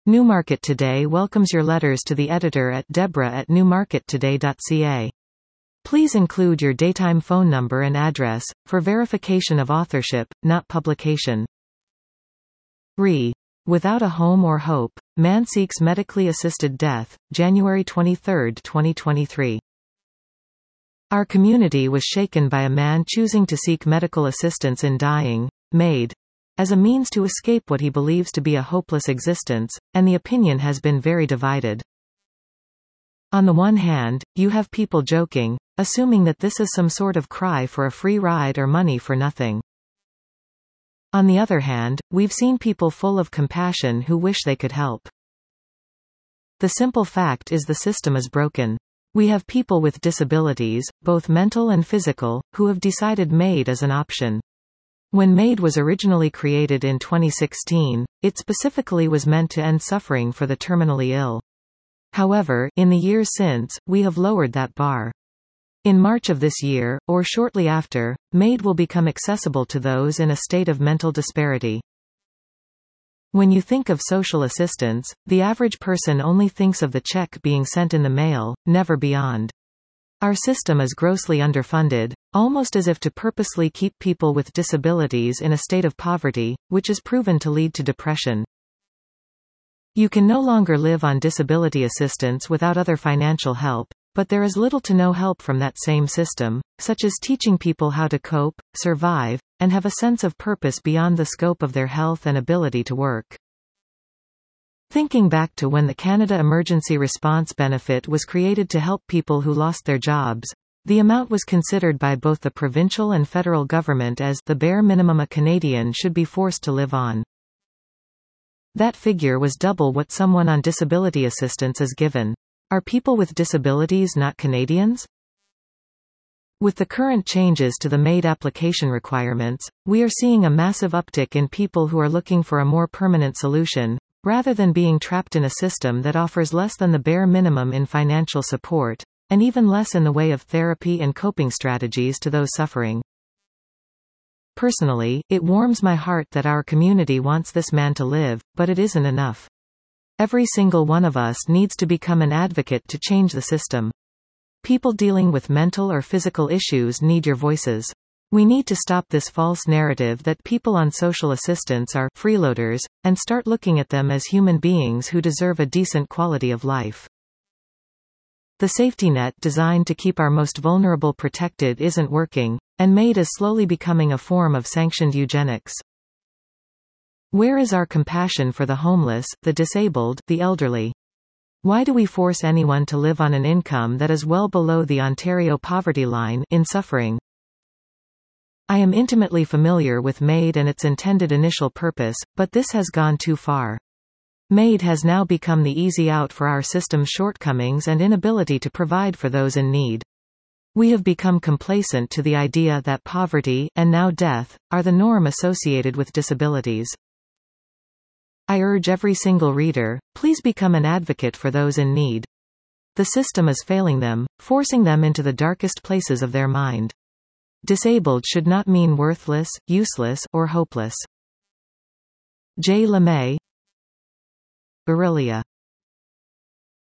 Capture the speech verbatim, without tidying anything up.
Newmarket Today welcomes your letters to the editor at Deborah at newmarket today dot c a. Please include your daytime phone number and address, for verification of authorship, not publication. Re. Without a Home or Hope, Man Seeks Medically Assisted Death, January twenty-third, twenty twenty-three. Our community was shaken by a man choosing to seek medical assistance in dying, MAID, as a means to escape what he believes to be a hopeless existence, and the opinion has been very divided. On the one hand, you have people joking, assuming that this is some sort of cry for a free ride or money for nothing. On the other hand, we've seen people full of compassion who wish they could help. The simple fact is the system is broken. We have people with disabilities, both mental and physical, who have decided MAID as an option. When MAID was originally created in twenty sixteen, it specifically was meant to end suffering for the terminally ill. However, in the years since, we have lowered that bar. In March of this year, or shortly after, MAID will become accessible to those in a state of mental disparity. When you think of social assistance, the average person only thinks of the check being sent in the mail, never beyond. Our system is grossly underfunded, almost as if to purposely keep people with disabilities in a state of poverty, which is proven to lead to depression. You can no longer live on disability assistance without other financial help, but there is little to no help from that same system, such as teaching people how to cope, survive, and have a sense of purpose beyond the scope of their health and ability to work. Thinking back to when the Canada Emergency Response Benefit was created to help people who lost their jobs, the amount was considered by both the provincial and federal government as the bare minimum a Canadian should be forced to live on. That figure was double what someone on disability assistance is given. Are people with disabilities not Canadians? With the current changes to the MAID application requirements, we are seeing a massive uptick in people who are looking for a more permanent solution, rather than being trapped in a system that offers less than the bare minimum in financial support, and even less in the way of therapy and coping strategies to those suffering. Personally, it warms my heart that our community wants this man to live, but it isn't enough. Every single one of us needs to become an advocate to change the system. People dealing with mental or physical issues need your voices. We need to stop this false narrative that people on social assistance are freeloaders, and start looking at them as human beings who deserve a decent quality of life. The safety net designed to keep our most vulnerable protected isn't working, and MAID is slowly becoming a form of sanctioned eugenics. Where is our compassion for the homeless, the disabled, the elderly? Why do we force anyone to live on an income that is well below the Ontario poverty line in suffering? I am intimately familiar with MAID and its intended initial purpose, but this has gone too far. MAID has now become the easy out for our system's shortcomings and inability to provide for those in need. We have become complacent to the idea that poverty, and now death, are the norm associated with disabilities. I urge every single reader, please become an advocate for those in need. The system is failing them, forcing them into the darkest places of their mind. Disabled should not mean worthless, useless, or hopeless. J. LeMay, Aurelia.